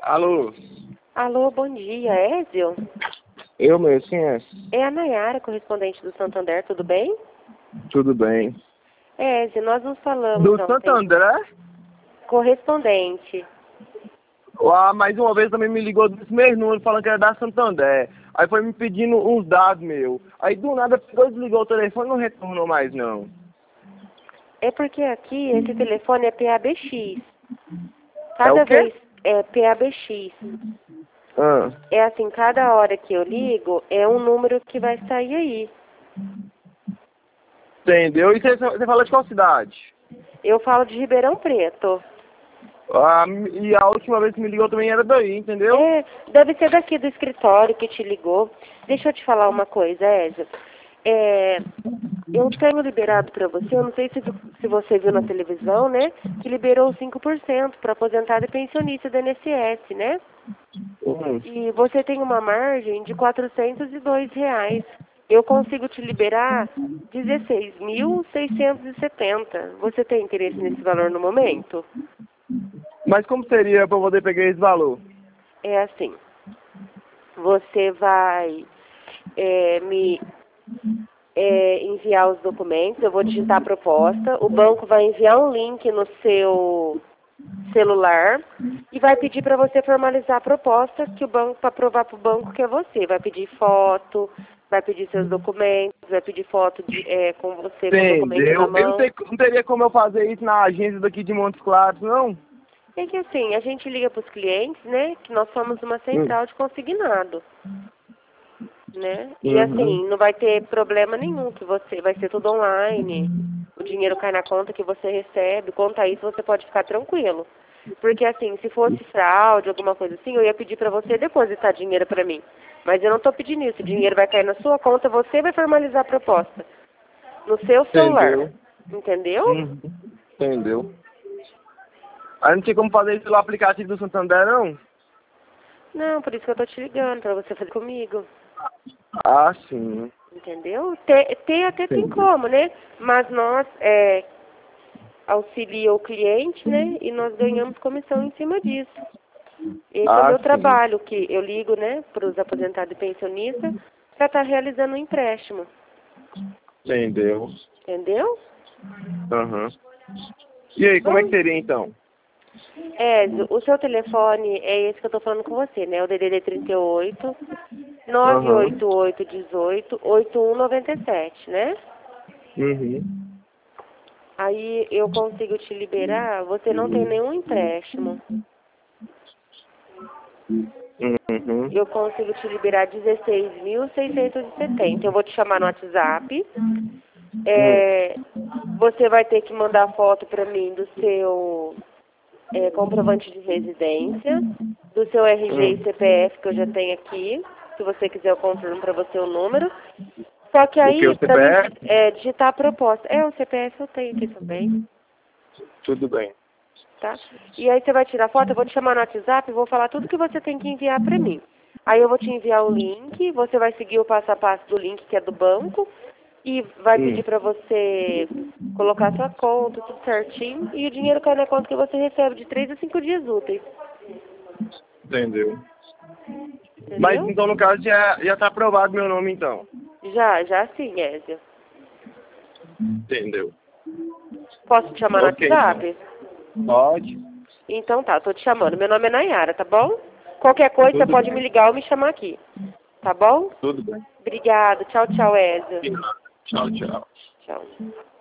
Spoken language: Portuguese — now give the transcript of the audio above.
Alô? Alô, bom dia, Ézio? Eu mesmo, quem é? É a Nayara, correspondente do Santander, tudo bem? Tudo bem. Ézio, nós nos falamos Do ontem. Santander? Correspondente. Ah, mais uma vez também me ligou desse mesmo número falando que era da Santander. Aí foi me pedindo uns dados meus. Aí do nada pegou, desligou o telefone e não retornou mais não. É porque aqui esse telefone é PABX. É o Cada quê? vez é PABX. Ah, É assim, cada hora que eu ligo é um número que vai sair aí. entendeu? E você fala de qual cidade? Eu falo de Ribeirão Preto. Ah, e a última vez que me ligou também era daí, entendeu? É, deve ser daqui do escritório que te ligou. Deixa eu te falar uma coisa, Ézio. Eu tenho liberado para você, eu não sei se você viu na televisão, né, que liberou 5% para aposentado e pensionista do INSS, né? E você tem uma margem de R$ 402. Eu consigo te liberar 16.670. Você tem interesse nesse valor no momento? Mas como seria para eu poder pegar esse valor? É assim, você vai me enviar os documentos, eu vou digitar a proposta, o banco vai enviar um link no seu celular e vai pedir para você formalizar a proposta que o banco, para provar para o banco que é você. Vai pedir foto, vai pedir seus documentos, vai pedir foto com você com o documento na Entendeu? mão. Não teria como eu fazer isso na agência daqui de Montes Claros, não? É que assim, a gente liga para os clientes, né, que nós somos uma central de consignado, né? E assim, não vai ter problema nenhum, que você vai ser tudo online, o dinheiro cai na conta que você recebe, quanto a isso você pode ficar tranquilo. Porque assim, se fosse fraude, alguma coisa assim, eu ia pedir para você depositar dinheiro para mim. Mas eu não estou pedindo isso, o dinheiro vai cair na sua conta, você vai formalizar a proposta no seu celular. Entendeu? Entendeu? Entendeu? Aí não tinha como fazer isso pelo aplicativo do Santander, não? Não, por isso que eu tô te ligando, para você fazer comigo. Ah, sim. Entendeu? Ter até tem Entendi. como, né? Mas nós auxilia o cliente, né? E nós ganhamos comissão em cima disso. Esse é o Ah, meu sim. trabalho, que eu ligo, né, para os aposentados e pensionistas para estar realizando um empréstimo. Entendeu? Entendeu? Aham. E aí, como é que Bom, seria então? Ézio, o seu telefone é esse que eu estou falando com você, né? O DDD 38 Aham. 988 18 8197, né? Uhum. Aí eu consigo te liberar, você não tem nenhum empréstimo. Uhum. Eu consigo te liberar 16.670. Eu vou te chamar no WhatsApp. Uhum. Você vai ter que mandar foto para mim do seu comprovante de residência, do seu RG e Uhum. CPF que eu já tenho aqui. Se você quiser, eu confirmo para você o número. Só que O que? aí, O para mim CPF? digitar a proposta. O CPF eu tenho aqui também, Tudo bem. tá? E aí você vai tirar foto, eu vou te chamar no WhatsApp e vou falar tudo que você tem que enviar para mim. Aí eu vou te enviar o link, você vai seguir o passo a passo do link que é do banco e vai pedir para você colocar sua conta, tudo certinho, e o dinheiro cai na conta que você recebe de 3 a 5 dias úteis. Entendeu? Mas Entendeu? então no caso já tá aprovado meu nome então. Já sim, Ézio. Entendeu? Posso te chamar no Ok, então. WhatsApp? Pode. Então tá, tô te chamando. Meu nome é Nayara, tá bom? Qualquer coisa você Tudo pode me bem. ligar ou me chamar aqui. Tá bom? Tudo bem. Obrigado. Tchau, tchau, Ézio. Tchau, tchau. Tchau.